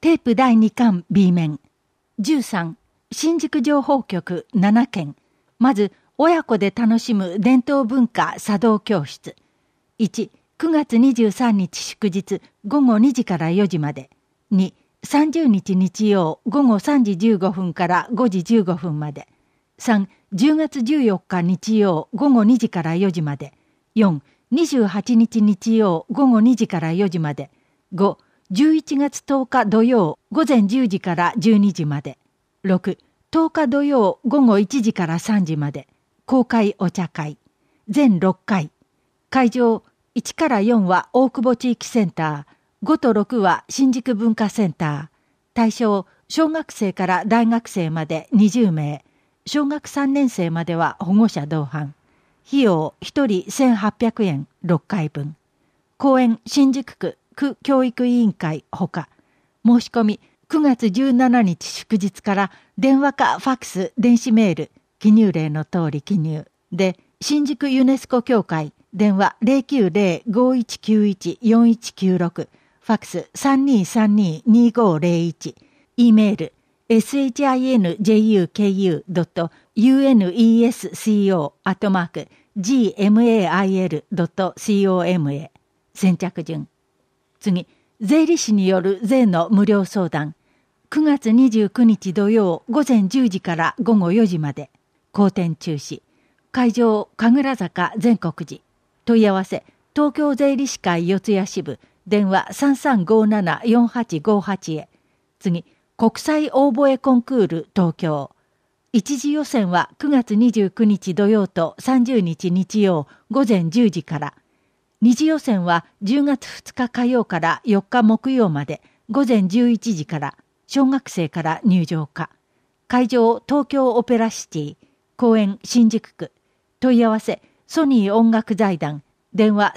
テープ第2巻 B 面。13、新宿情報局7件。まず、親子で楽しむ伝統文化茶道教室。1、9月23日祝日午後2時から4時まで。2、30日日曜午後3時15分から5時15分まで。3、10月14日日曜午後2時から4時まで。4、28日日曜午後2時から4時まで。5、11月10日土曜午前10時から12時まで。6、10日土曜午後1時から3時まで。公開お茶会。全6回。会場1から4は大久保地域センター、5と6は新宿文化センター。対象、小学生から大学生まで20名。小学3年生までは保護者同伴。費用1人1800円6回分。公園新宿区区教育委員会ほか。申し込み9月17日祝日から電話かファックス、電子メール、記入例の通り記入。で、新宿ユネスコ協会、電話 090-5191-4196、ファックス 3232-2501、E メール、shinjuku.unesco@gmail.com へ。先着順。次、税理士による税の無料相談。9月29日土曜午前10時から午後4時まで。公展中止。会場、神楽坂全国寺。問い合わせ、東京税理士会四谷支部、電話 3357-4858 へ。次、国際応募絵コンクール東京。一次予選は9月29日土曜と30日日曜午前10時から。二次予選は10月2日火曜から4日木曜まで午前11時から。小学生から入場可。会場、東京オペラシティ。公園、新宿区。問い合わせ、ソニー音楽財団。電話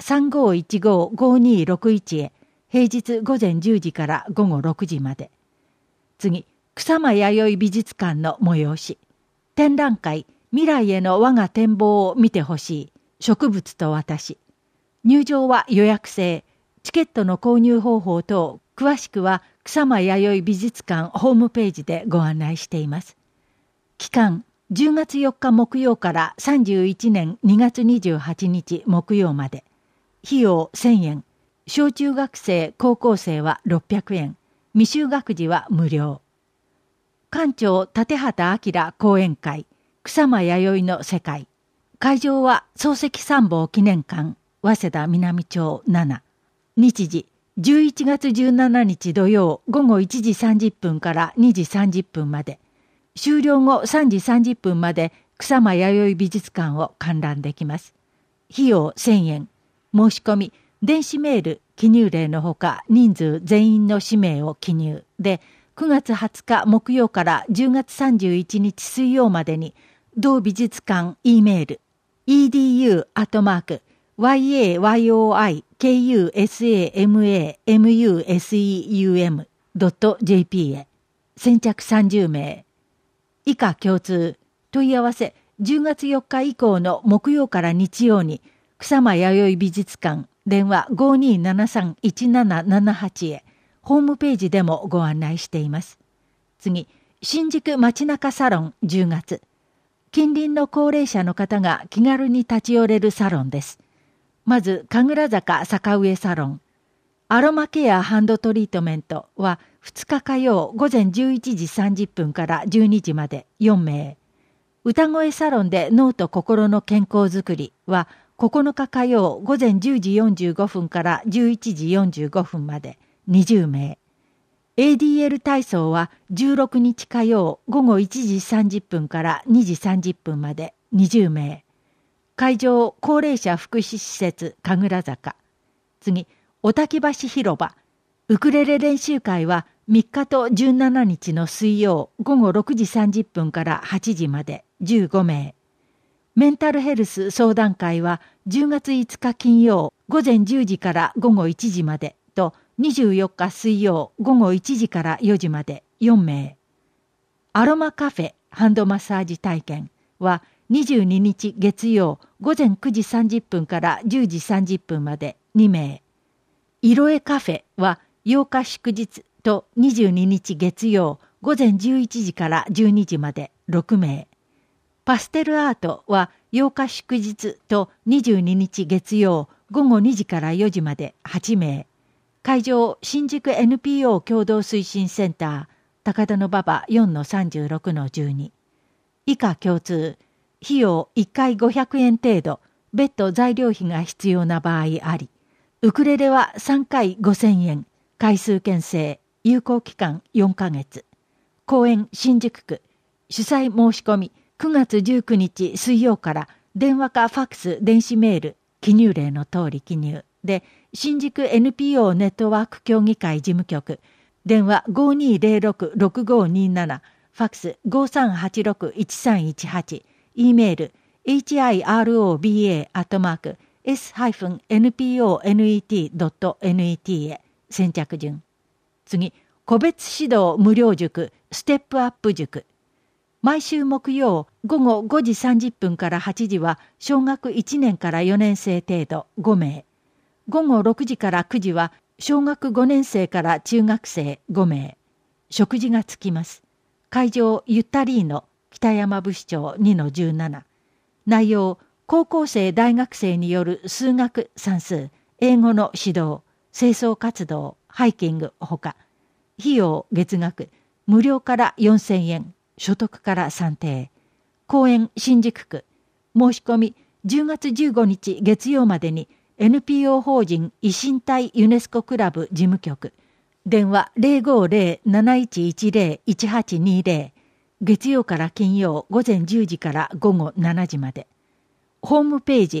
3515-5261 へ。平日午前10時から午後6時まで。次、草間彌生美術館の催し。展覧会、未来への我が展望を見てほしい。植物と私。入場は予約制。チケットの購入方法等、詳しくは草間彌生美術館ホームページでご案内しています。期間、10月4日木曜から31年2月28日木曜まで。費用1000円。小中学生、高校生は600円。未就学児は無料。館長立畑明講演会、草間彌生の世界。会場は漱石参謀記念館、早稲田南町7。日時、11月17日土曜午後1時30分から2時30分まで。終了後3時30分まで草間彌生美術館を観覧できます。費用1000円。申し込み、電子メール、記入例のほか人数全員の氏名を記入で、9月20日木曜から10月31日水曜までに、同美術館 E メール、edu@yayusamuseum.jp へ。先着30名。以下共通。問い合わせ、10月4日以降の木曜から日曜に、草間彌生美術館、電話 5273-1778 へ。ホームページでもご案内しています。次、新宿街中サロン10月。近隣の高齢者の方が気軽に立ち寄れるサロンです。まず、神楽坂坂上サロン。アロマケアハンドトリートメントは2日火曜午前11時30分から12時まで4名。歌声サロンで脳と心の健康づくりは9日火曜午前10時45分から11時45分まで20名。ADL 体操は16日火曜午後1時30分から2時30分まで20名。会場、高齢者福祉施設神楽坂。次、おたき橋広場。ウクレレ練習会は3日と17日の水曜午後6時30分から8時まで15名。メンタルヘルス相談会は10月5日金曜午前10時から午後1時までと24日水曜午後1時から4時まで4名。アロマカフェハンドマッサージ体験は22日月曜午前9時30分から10時30分まで2名。色絵カフェは8日祝日と22日月曜午前11時から12時まで6名。パステルアートは8日祝日と22日月曜午後2時から4時まで8名。会場新宿 NPO 共同推進センター高田馬場 4-36-12。以下共通。費用1回500円程度、別途材料費が必要な場合あり。ウクレレは3回5000円。回数券制。有効期間4ヶ月。公園新宿区。主催申し込み9月19日水曜から電話かファックス電子メール記入例の通り記入で新宿 NPO ネットワーク協議会事務局電話 5206-6527 ファックス 5386-1318 E メール hiroba@s-nponet.net へ先着順。次、個別指導無料塾ステップアップ塾。毎週木曜午後5時30分から8時は小学1年から4年生程度5名。午後6時から9時は小学5年生から中学生5名。食事がつきます。会場ゆったりーの北山部市長 2-17。内容、高校生大学生による数学、算数、英語の指導、清掃活動、ハイキングほか。費用月額無料から4000円。所得から算定。公園新宿区。申し込み10月15日月曜までに NPO 法人維新隊ユネスコクラブ事務局。電話 050-7110-1820。月曜から金曜午前10時から午後7時まで。ホームページ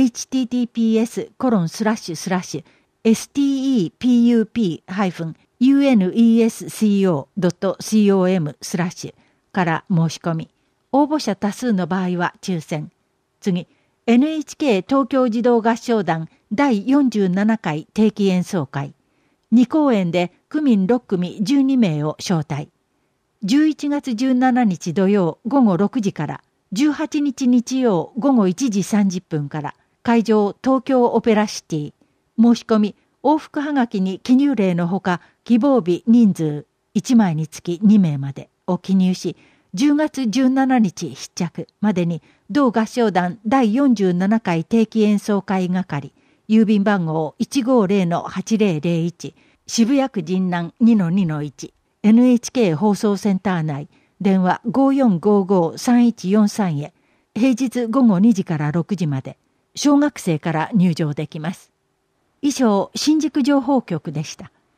https://stepup-unesco.com/ から申し込み、応募者多数の場合は抽選。次、NHK 東京児童合唱団第47回定期演奏会。2公演で区民6組12名を招待。11月17日土曜午後6時から、18日日曜午後1時30分から、会場東京オペラシティ。申し込み、往復はがきに記入例のほか、希望日人数1枚につき2名まで。を記入し、10月17日必着までに同合唱団第47回定期演奏会係、郵便番号 150-8001 渋谷区神南 2-2-1 NHK 放送センター内電話 5455-3143 へ平日午後2時から6時まで小学生から入場できます。以上、新宿情報局でした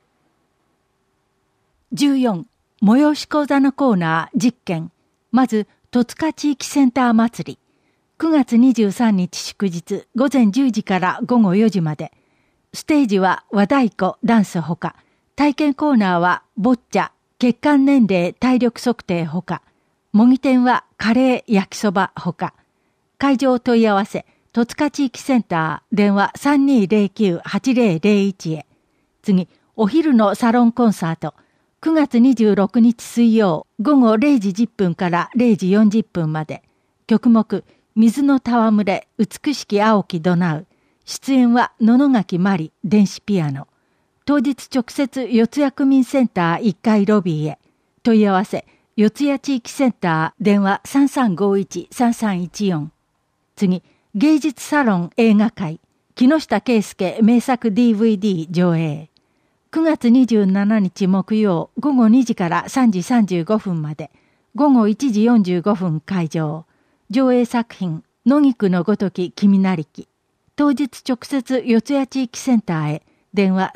。14催し講座のコーナー実験。まず、戸塚地域センター祭り。9月23日祝日午前10時から午後4時まで。ステージは和太鼓、ダンスほか。体験コーナーはボッチャ、血管年齢、体力測定ほか。模擬店はカレー、焼きそばほか。会場問い合わせ、戸塚地域センター、電話 3209-8001 へ。次、お昼のサロンコンサート。9月26日水曜午後0時10分から0時40分まで。曲目、水の戯れ、美しき青きどなう。出演は野々垣まり、電子ピアノ。当日直接四谷区民センター1階ロビーへ。問い合わせ、四谷地域センター、電話 3351-3314。次、芸術サロン映画会。木下圭介名作 DVD 上映。9月27日木曜午後2時から3時35分まで、午後1時45分会場。上映作品、野菊のごとき君なりき。当日直接四谷地域センターへ、電話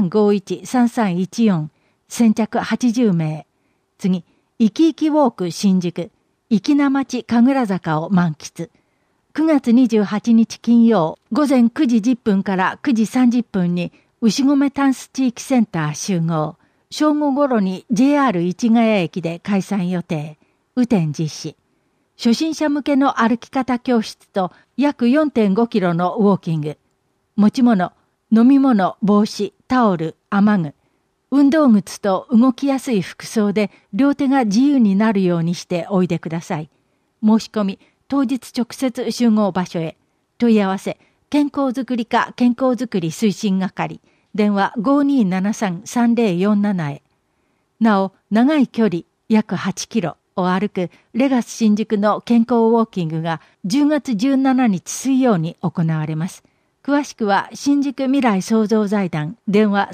3351-3314、先着80名。次、いきいきウォーク新宿、粋な町神楽坂を満喫。9月28日金曜午前9時10分から9時30分に、牛込タンス地域センター集合。正午頃に JR 市ヶ谷駅で開催予定。雨天実施。初心者向けの歩き方教室と約 4.5 キロのウォーキング。持ち物、飲み物、帽子、タオル、雨具。運動靴と動きやすい服装で両手が自由になるようにしておいでください。申し込み、当日直接集合場所へ。問い合わせ、健康づくり課健康づくり推進係。電話 5273-3047 へ。 なお、長い距離約8キロを歩くレガス新宿の健康ウォーキングが10月17日水曜に行われます。詳しくは新宿未来創造財団電話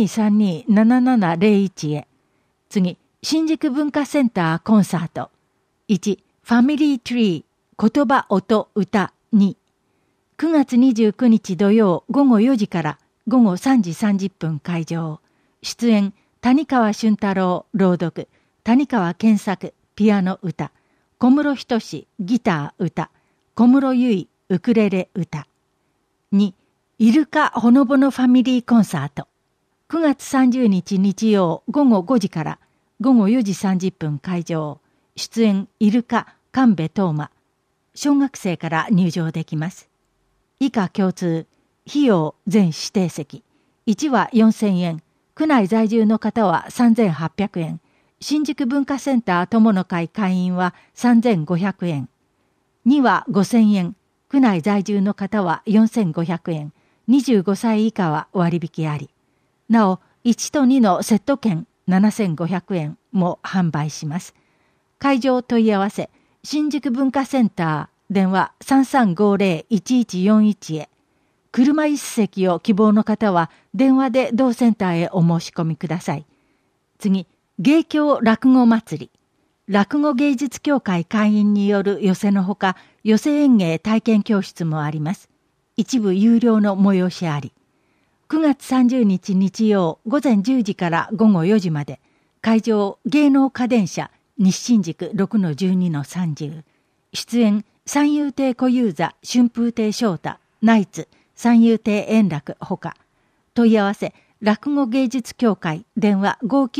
3232-7701 へ。次、新宿文化センターコンサート。1、ファミリーツリー言葉音歌2。9月29日土曜午後4時から午後3時30分会場。出演、谷川俊太郎朗読、谷川健作ピアノ歌、小室仁ギター歌、小室結ウクレレ歌。2、イルカほのぼのファミリーコンサート。9月30日日曜午後5時から午後4時30分会場。出演、イルカ神戸東馬。小学生から入場できます。以下共通、費用全指定席。1は4000円。区内在住の方は3800円。新宿文化センター友の会会員は3500円。2は5000円。区内在住の方は4500円。25歳以下は割引あり。なお、1と2のセット券7500円も販売します。会場問い合わせ、新宿文化センター、電話 3350-1141 へ。車椅子席を希望の方は電話で同センターへお申し込みください。次、芸協落語祭り。落語芸術協会会員による寄席のほか、寄席演芸体験教室もあります。一部有料の催しあり。9月30日日曜午前10時から午後4時まで。会場、芸能家電車、西新宿 6-12-30。出演、三遊亭小遊三、春風亭昇太、ナイツ、三遊亭円楽ほか。問い合わせ、落語芸術協会電話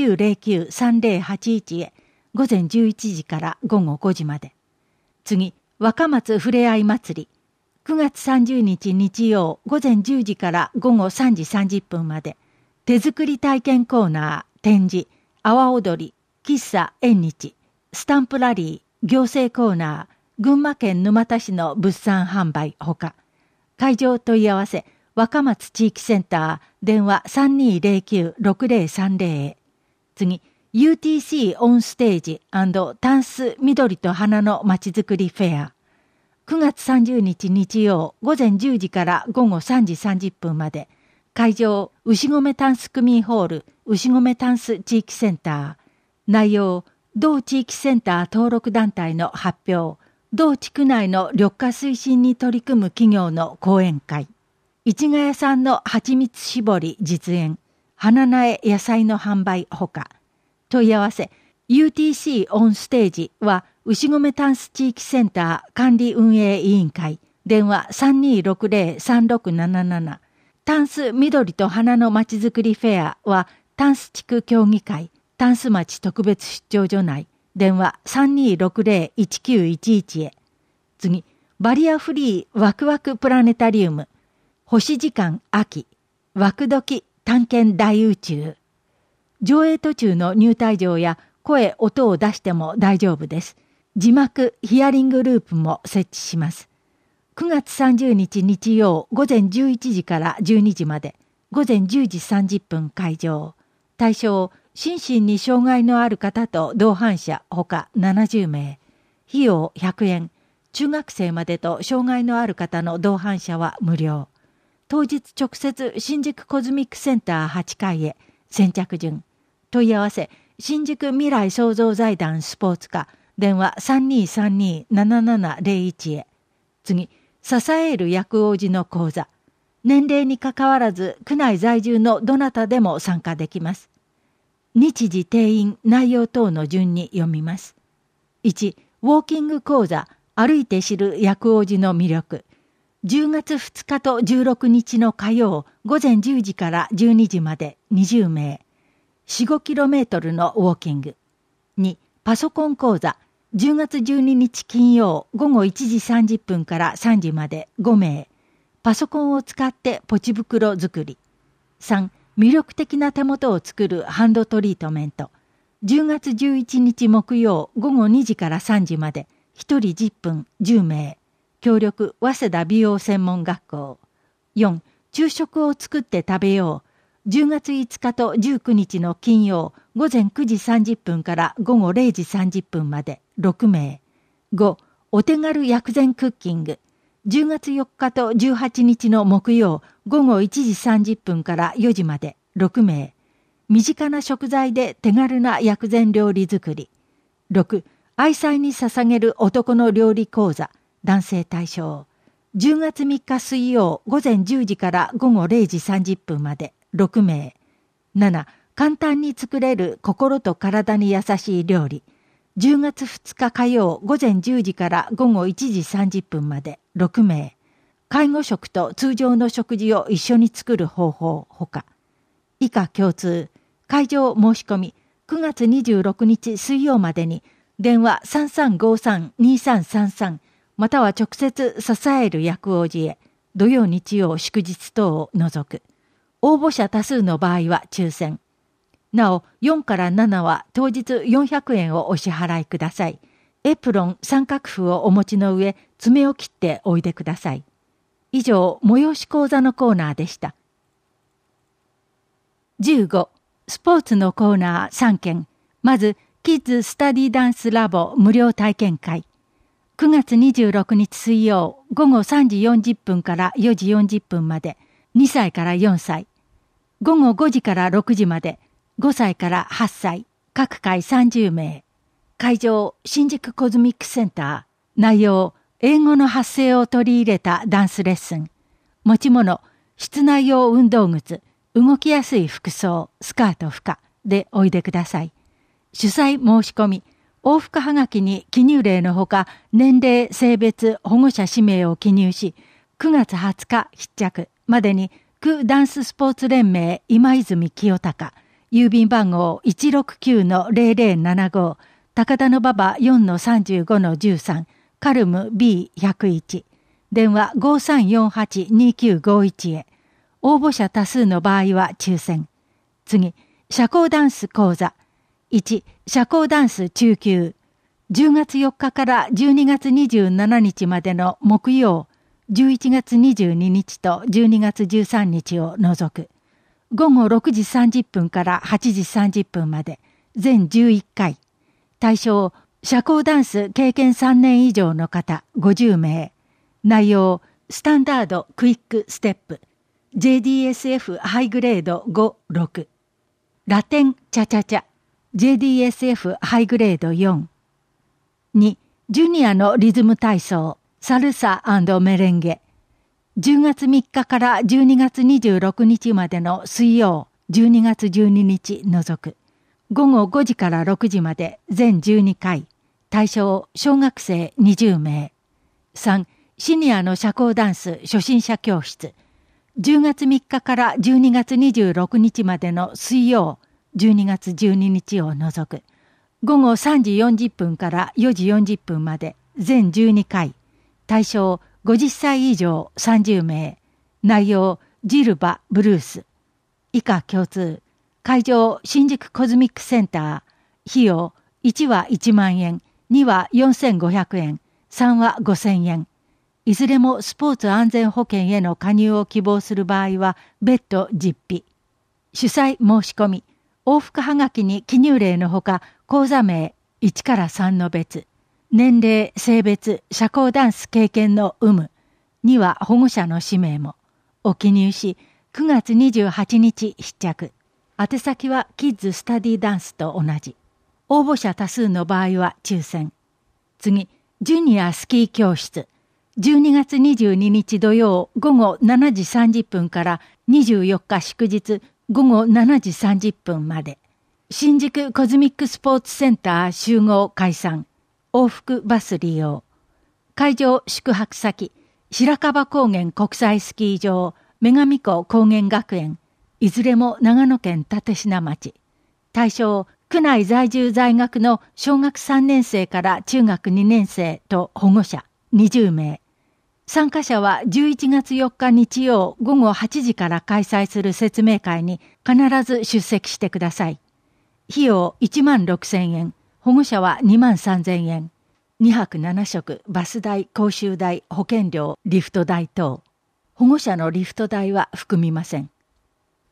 5909-3081 へ。午前11時から午後5時まで。次、若松ふれあい祭り。9月30日日曜午前10時から午後3時30分まで。手作り体験コーナー、展示、阿波踊り、喫茶縁日、スタンプラリー、行政コーナー、群馬県沼田市の物産販売ほか。会場問い合わせ、若松地域センター、電話 3209-6030 へ。次、UTC オンステージ&タンス緑と花のまちづくりフェア。9月30日日曜午前10時から午後3時30分まで。会場、牛込タンス区民ホール、牛込タンス地域センター。内容、同地域センター登録団体の発表。同地区内の緑化推進に取り組む企業の講演会。市ヶ谷産の蜂蜜搾り実演。花苗野菜の販売ほか。問い合わせ、UTC オンステージは牛込タンス地域センター管理運営委員会。電話 3260-3677。タンス緑と花のまちづくりフェアはタンス地区協議会。タンス町特別出張所内。電話 3260-1911 へ。次、バリアフリーワクワクプラネタリウム。星時間秋。ワクドキ探検大宇宙。上映途中の入退場や声、音を出しても大丈夫です。字幕、ヒアリングループも設置します。9月30日日曜午前11時から12時まで。午前10時30分会場。対象、心身に障害のある方と同伴者ほか70名。費用100円。中学生までと障害のある方の同伴者は無料。当日直接新宿コズミックセンター8階へ。先着順。問い合わせ、新宿未来創造財団スポーツ課。電話 3232-7701 へ。次、支える薬王子の講座。年齢にかかわらず区内在住のどなたでも参加できます。日時定員内容等の順に読みます。1、ウォーキング講座、歩いて知る薬王子の魅力。10月2日と16日の火曜、午前10時から12時まで20名。4-5km のウォーキング。2、パソコン講座。10月12日金曜、午後1時30分から3時まで5名。パソコンを使ってポチ袋作り。3、魅力的な手元を作るハンドトリートメント。10月11日木曜午後2時から3時まで1人10分10名。協力早稲田美容専門学校。4、昼食を作って食べよう。 10月5日と19日の金曜午前9時30分から午後0時30分まで6名。5、お手軽薬膳クッキング。10月4日と18日の木曜午後1時30分から4時まで6名。身近な食材で手軽な薬膳料理作り。6、愛妻に捧げる男の料理講座、男性対象。10月3日水曜午前10時から午後0時30分まで6名。7、簡単に作れる心と体に優しい料理。10月2日火曜午前10時から午後1時30分まで6名。介護食と通常の食事を一緒に作る方法ほか。以下共通。会場申し込み9月26日水曜までに電話 3353-2333 または直接支える薬王寺へ土曜日曜祝日等を除く。応募者多数の場合は抽選。なお4から7は当日400円をお支払いください。エプロン三角符をお持ちの上爪を切っておいでください。以上催し講座のコーナーでした。15スポーツのコーナー3件。まず、キッズスタディダンスラボ無料体験会。9月26日水曜午後3時40分から4時40分まで2歳から4歳。午後5時から6時まで5歳から8歳。各回30名。会場、新宿コズミックセンター。内容、英語の発声を取り入れたダンスレッスン。持ち物、室内用運動靴。動きやすい服装、スカート不可でおいでください。主催申し込み、往復はがきに記入例のほか、年齢、性別、保護者氏名を記入し、9月20日必着までに、区ダンススポーツ連盟今泉清隆、郵便番号 169-0075、高田馬場 4-35-13、カルム B101、電話 5348-2951 へ。応募者多数の場合は抽選。次、社交ダンス講座。1、社交ダンス中級。10月4日から12月27日までの木曜、11月22日と12月13日を除く。午後6時30分から8時30分まで、全11回。対象、社交ダンス経験3年以上の方50名。内容、スタンダードクイックステップ。JDSF ハイグレード5、6。ラテンチャチャチャ。JDSF ハイグレード4。2、ジュニアのリズム体操。サルサ&メレンゲ。10月3日から12月26日までの水曜、12月12日除く。午後5時から6時まで全12回。対象、小学生20名。3、シニアの社交ダンス初心者教室。10月3日から12月26日までの水曜、12月12日を除く。午後3時40分から4時40分まで全12回。対象50歳以上30名。内容ジルバ・ブルース。以下共通。会場新宿コズミックセンター。費用1は1万円、2は4500円、3は5000円。いずれもスポーツ安全保険への加入を希望する場合は別途実費。主催申し込み、往復はがきに記入例のほか、講座名1から3の別、年齢、性別、社交ダンス経験の有無には保護者の氏名も、お記入し、9月28日必着。宛先はキッズスタディダンスと同じ。応募者多数の場合は抽選。次、ジュニアスキー教室。12月22日土曜午後7時30分から24日祝日午後7時30分まで。新宿コズミックスポーツセンター集合解散。往復バス利用。会場宿泊先、白樺高原国際スキー場、女神湖高原学園。いずれも長野県立科町。対象、区内在住在学の小学3年生から中学2年生と保護者20名。参加者は11月4日日曜午後8時から開催する説明会に必ず出席してください。費用1万6000円、保護者は2万3000円。2泊7食、バス代、講習代、保険料、リフト代等。保護者のリフト代は含みません。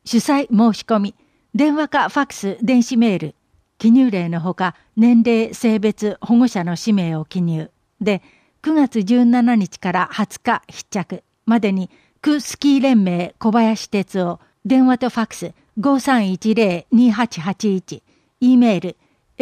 主催申し込み、電話かファックス、電子メール、記入例のほか年齢、性別、保護者の氏名を記入で、9月17日から20日必着までに、区スキー連盟小林哲夫、電話とファックス 5310-2881、E メール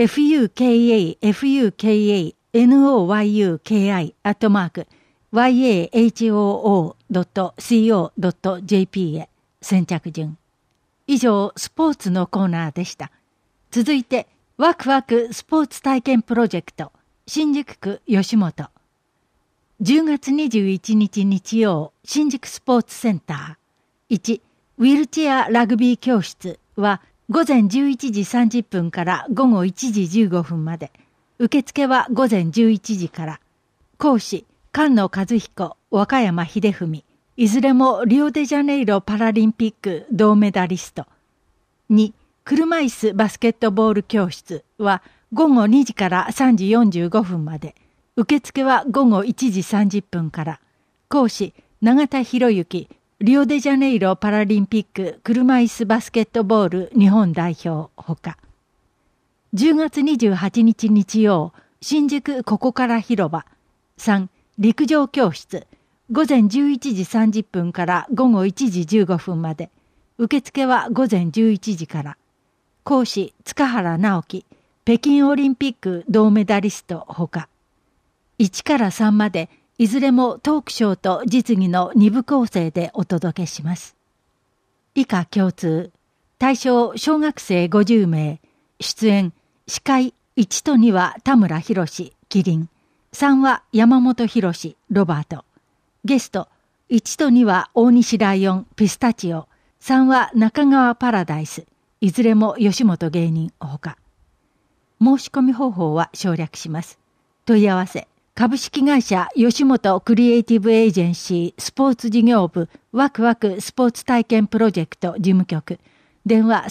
fukafanoyahoo.co.jp へ先着順。以上、スポーツのコーナーでした。続いて、ワクワクスポーツ体験プロジェクト、新宿区吉本。10月21日日曜、新宿スポーツセンター。1、ウィルチェアラグビー教室は午前11時30分から午後1時15分まで。受付は午前11時から。講師、菅野和彦、若山秀文。いずれもリオデジャネイロパラリンピック銅メダリスト。2、車椅子バスケットボール教室は午後2時から3時45分まで。受付は午後1時30分から。講師、永田博之、リオデジャネイロパラリンピック車椅子バスケットボール日本代表ほか。10月28日日曜、新宿ここから広場。3、陸上教室。午前11時30分から午後1時15分まで。受付は午前11時から。講師、塚原直樹、北京オリンピック銅メダリストほか。1から3まで、いずれもトークショーと実技の2部構成でお届けします。以下共通。対象小学生50名。出演、司会1と2は田村博、キリン。3は山本博、ロバート。ゲスト、1と2は大西ライオン、ピスタチオ。3は中川パラダイス。いずれも吉本芸人ほか。申し込み方法は省略します。問い合わせ、株式会社吉本クリエイティブエージェンシースポーツ事業部ワクワクスポーツ体験プロジェクト事務局。電話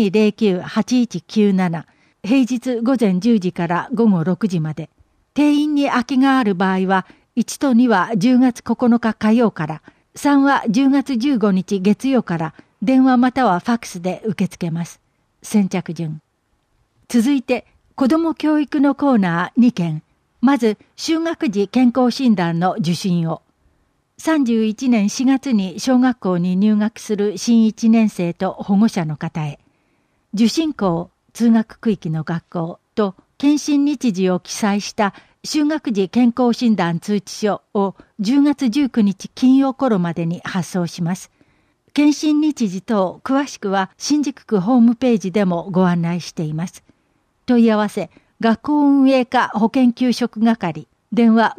3209-8197。平日午前10時から午後6時まで。定員に空きがある場合は、1と2は10月9日火曜から、3は10月15日月曜から、電話またはファックスで受け付けます。先着順。続いて、子ども教育のコーナー2件。まず、就学時健康診断の受診を。31年4月に小学校に入学する新1年生と保護者の方へ。受診校、通学区域の学校と検診日時を記載した就学時健康診断通知書を10月19日金曜頃までに発送します。検診日時等詳しくは新宿区ホームページでもご案内しています。問い合わせ、学校運営課保健給食係、電話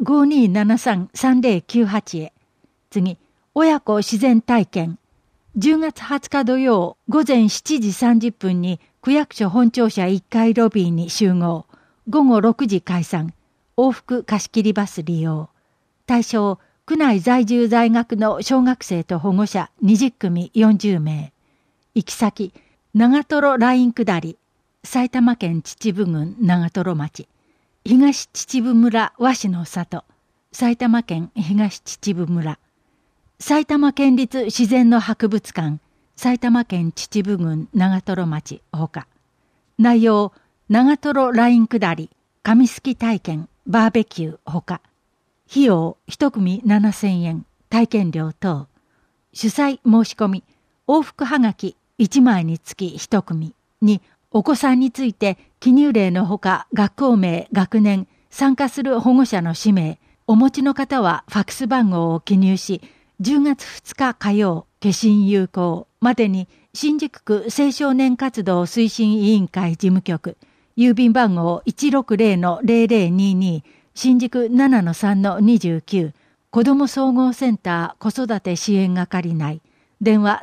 5273-3098 へ。次、親子自然体験。10月20日土曜午前7時30分に区役所本庁舎1階ロビーに集合。午後6時解散。往復貸し切りバス利用。対象、区内在住在学の小学生と保護者20組40名。行き先、長瀞ライン下り。埼玉県秩父郡長瀞町。東秩父村和紙の里。埼玉県東秩父村。埼玉県立自然の博物館。埼玉県秩父郡長瀞町ほか。内容、長瀞ライン下り、紙すき体験、バーベキューほか。費用、1組7000円、体験料等。主催申し込み、往復はがき1枚につき1組に、お子さんについて記入例のほか学校名、学年、参加する保護者の氏名、お持ちの方はファックス番号を記入し、10月2日火曜、消印有効までに新宿区青少年活動推進委員会事務局、郵便番号 160-0022、新宿 7-3-29、子ども総合センター子育て支援係内、電話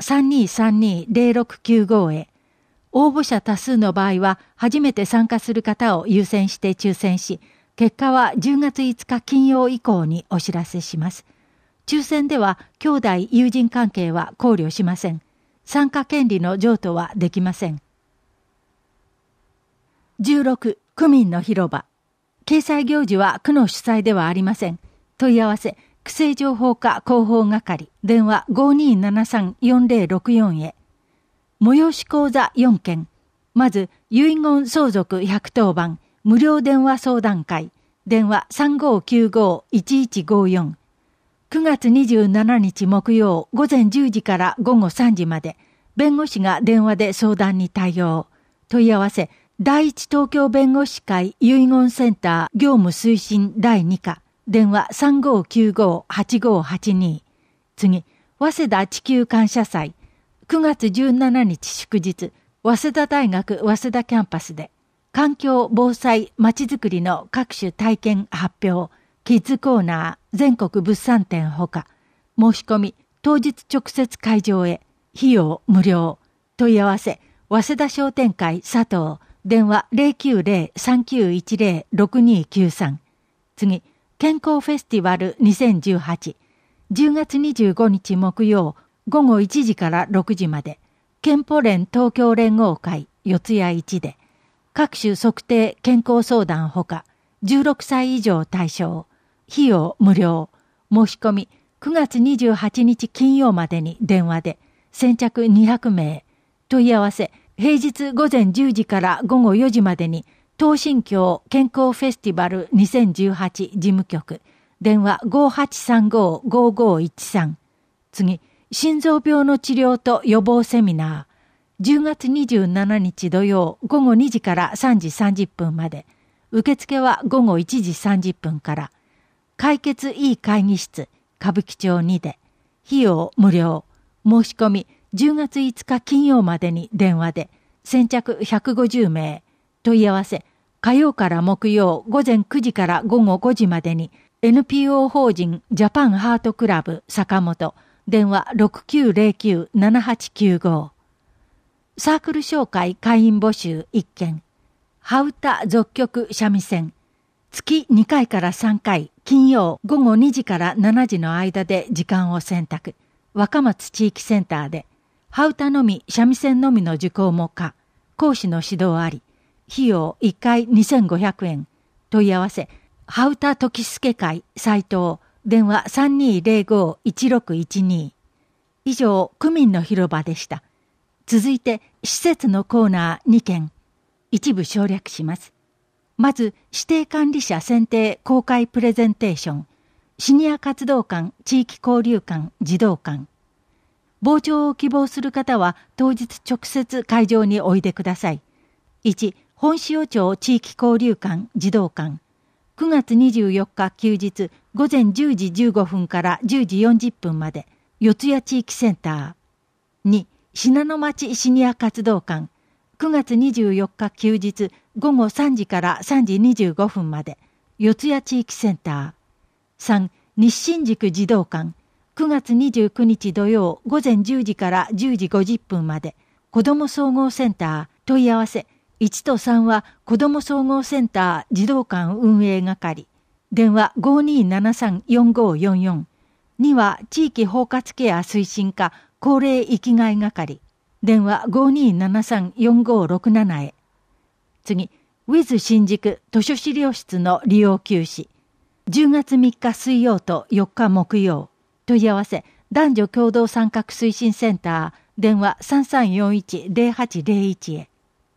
3232-0695 へ。応募者多数の場合は、初めて参加する方を優先して抽選し、結果は10月5日金曜以降にお知らせします。抽選では、兄弟友人関係は考慮しません。参加権利の譲渡はできません。16、区民の広場。掲載行事は区の主催ではありません。問い合わせ、区政情報課広報係、電話 5273-4064 へ。 催し講座4件。まず、遺言相続110番、無料電話相談会。電話 3595-1154。9月27日木曜午前10時から午後3時まで、弁護士が電話で相談に対応。問い合わせ、第一東京弁護士会遺言センター業務推進第2課。電話 3595-8582。次、早稲田地球感謝祭。9月17日祝日、早稲田大学早稲田キャンパスで、環境、防災、まちづくりの各種体験発表、キッズコーナー、全国物産展ほか、申し込み、当日直接会場へ、費用無料、問い合わせ、早稲田商店会佐藤、電話 090-3910-6293。次、健康フェスティバル2018、10月25日木曜、午後1時から6時まで、健保連東京連合会四谷1で、各種測定健康相談ほか、16歳以上対象、費用無料、申し込み9月28日金曜までに電話で、先着200名、問い合わせ、平日午前10時から午後4時までに、東進京健康フェスティバル2018事務局、電話 5835-5513。次、心臓病の治療と予防セミナー。10月27日土曜午後2時から3時30分まで。受付は午後1時30分から。解決いい会議室、歌舞伎町2で。費用無料。申し込み10月5日金曜までに電話で。先着150名。問い合わせ。火曜から木曜午前9時から午後5時までに。NPO 法人ジャパンハートクラブ坂本。電話 6909-7895。サークル紹介会員募集1件。ハウタ俗曲三味線。月2回から3回、金曜午後2時から7時の間で時間を選択。若松地域センターで、ハウタのみ三味線のみの受講も可。講師の指導あり。費用1回2500円。問い合わせ、ハウタ時助会斉藤。電話 3205-1612。以上、区民の広場でした。続いて、施設のコーナー2件。一部省略します。まず、指定管理者選定公開プレゼンテーション。シニア活動館、地域交流館、児童館。傍聴を希望する方は、当日直接会場においでください。1、本塩町地域交流館、児童館。9月24日休日午前10時15分から10時40分まで四谷地域センター。2、信濃町シニア活動館。9月24日休日午後3時から3時25分まで四谷地域センター。3、西新宿児童館。9月29日土曜午前10時から10時50分まで子ども総合センター。問い合わせ1と3は子ども総合センター児童館運営係。電話 5273-4544。2は地域包括ケア推進課高齢生きがい係。電話 5273-4567 へ。次、WIZ 新宿図書資料室の利用休止。10月3日水曜と4日木曜。問い合わせ、男女共同参画推進センター。電話 3341-0801 へ。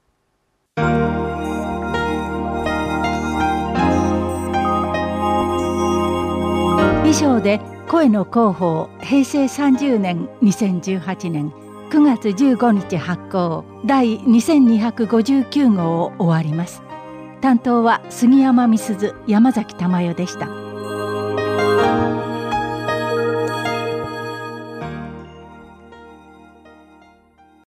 以上で声の広報平成30年2018年9月15日発行第2259号を終わります。担当は杉山美鈴、山崎珠代でした。